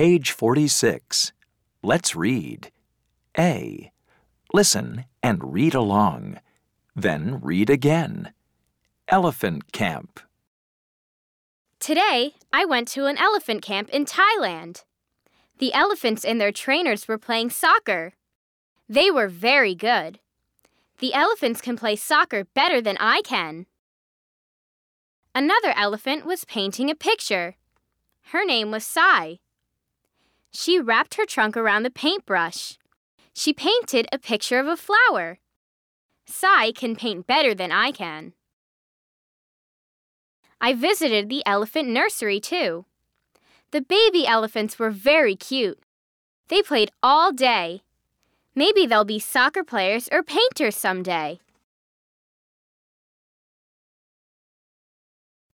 Page 46. Let's read. A. Listen and read along. Then read again. Elephant camp. Today, I went to an elephant camp in Thailand. The elephants and their trainers were playing soccer. They were very good. The elephants can play soccer better than I can. Another elephant was painting a picture. Her name was Sai. She wrapped her trunk around the paintbrush. She painted a picture of a flower. Sai can paint better than I can. I visited the elephant nursery too. The baby elephants were very cute. They played all day. Maybe they'll be soccer players or painters someday.